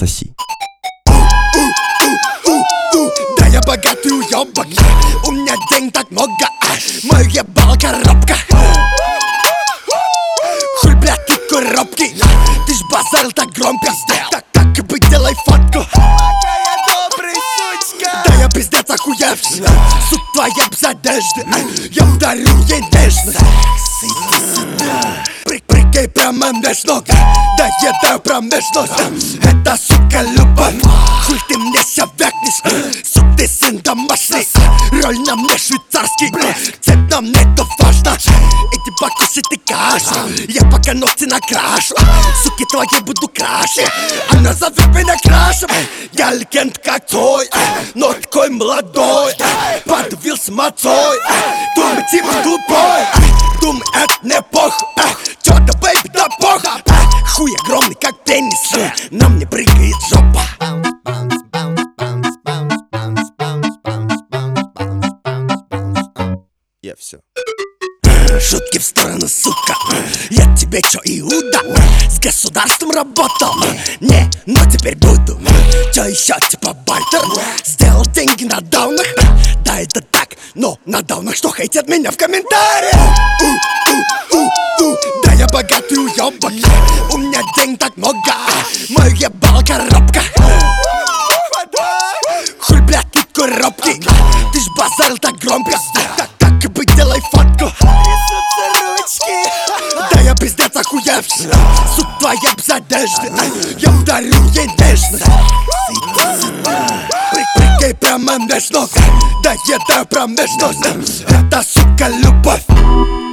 соси. Да я богатый уёбок, у меня денег так много, мой ебал коробка. Хуй, блядь, тут коробки, ты ж базарил так громко. Так и быть, делай фотку. Да я пиздец охуевший, сука твоя без одежды, я ударю ей нежно. Прыгай прямо меж ног, да еда промежность. Это, сука, любовь, хуй ты мне ся вякнешь. Сук, ты сын домашний, роль на мне швейцарский. Цвет на мне то важно, иди покушай ты кашу. Я пока ногти накрашу, суки твои буду краше. Она зовет меня крашем, я легенд как твой, но такой молодой, подавился мацой. Думай, типа тупой, думай, это не похуй. Чё-то, бэйби, да похуй. Хуй огромный, как теннис, на мне прыгает жопа. Я все. Шутки в сторону, сука, я тебе чё, Иуда? С государством работал? Не, но теперь буду. Чё ещё, типа бартер? Сделал деньги на даунах? Да, это так, но на даунах что хейтят меня в комментариях? Да я богатый уёбок, у меня денег так много, мой ебал коробка. Хуй, блядь, тут коробки, ты ж базарил так громко. Так и быть, делай фотку. Да я пиздец охуевший, сука твоя без одежды, я ударю ей нежно. Прыгай прямо меж ног, да еда промежность. Это, сука, любовь.